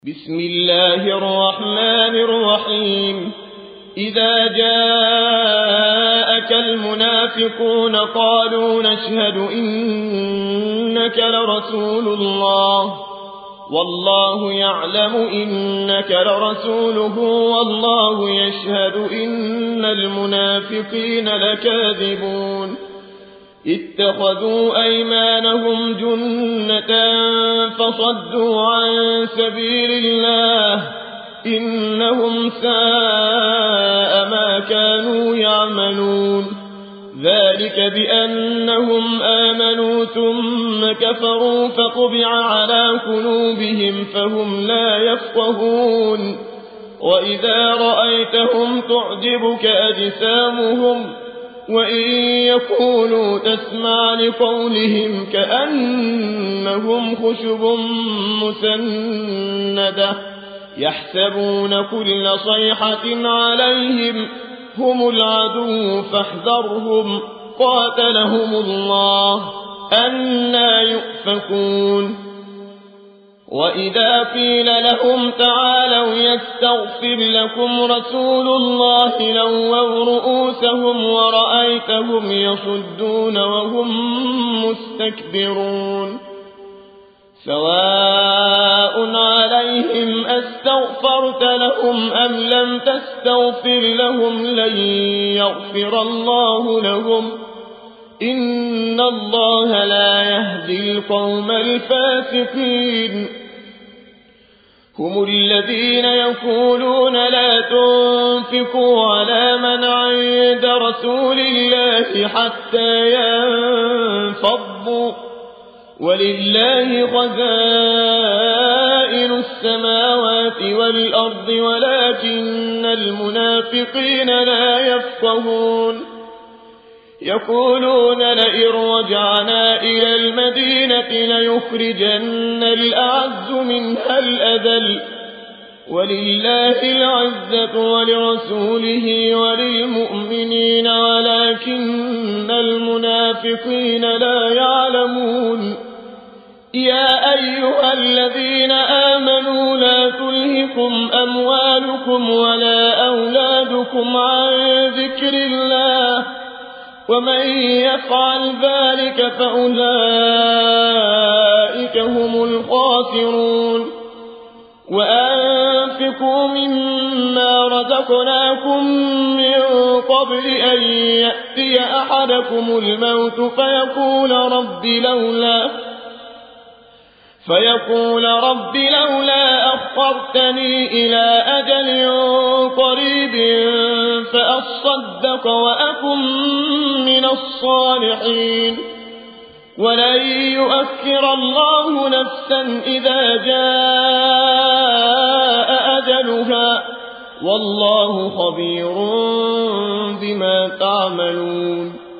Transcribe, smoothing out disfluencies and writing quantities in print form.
بسم الله الرحمن الرحيم. إذا جاءك المنافقون قالوا نشهد إنك لرسول الله والله يعلم إنك لرسوله والله يشهد إن المنافقين لكاذبون. اتخذوا أيمانهم جنة فصدوا عن سبيل الله إنهم ساء ما كانوا يعملون. ذلك بأنهم آمنوا ثم كفروا فطبع على قلوبهم فهم لا يفقهون. وإذا رأيتهم تعجبك أجسامهم وإن يقولوا تسمع لقولهم كأنهم خشب مسندة يحسبون كل صيحة عليهم هم العدو فاحذرهم قاتلهم الله أنى يؤفكون. وإذا قيل لهم تعالوا يستغفر لكم رسول الله لووا رؤوسهم ورأيتهم يصدون وهم مستكبرون. سواء عليهم أستغفرت لهم أم لم تستغفر لهم لن يغفر الله لهم إن الله لا يهدي القوم الفاسقين. هم الذين يقولون لا تنفقوا على من عند رسول الله حتى ينفضوا ولله خزائن السماوات والأرض ولكن المنافقين لا يفقهون. يقولون لئن رجعنا إلى المدينة ليخرجن الأعز منها الأذل ولله العزة ولرسوله وللمؤمنين ولكن المنافقين لا يعلمون. يا أيها الذين آمنوا لا تلهكم أموالكم ولا أولادكم عن ذكر الله ومن يفعل ذلك فأولئك هم الخاسرون. وأنفقوا مما رزقناكم من قبل أن يأتي أحدكم الموت فيقول رب لولا أخرتني إلى أجل قريب فأصدق وأكن من الصالحين. ولن يؤخر الله نفسا إذا جاء أجلها والله خبير بما تعملون.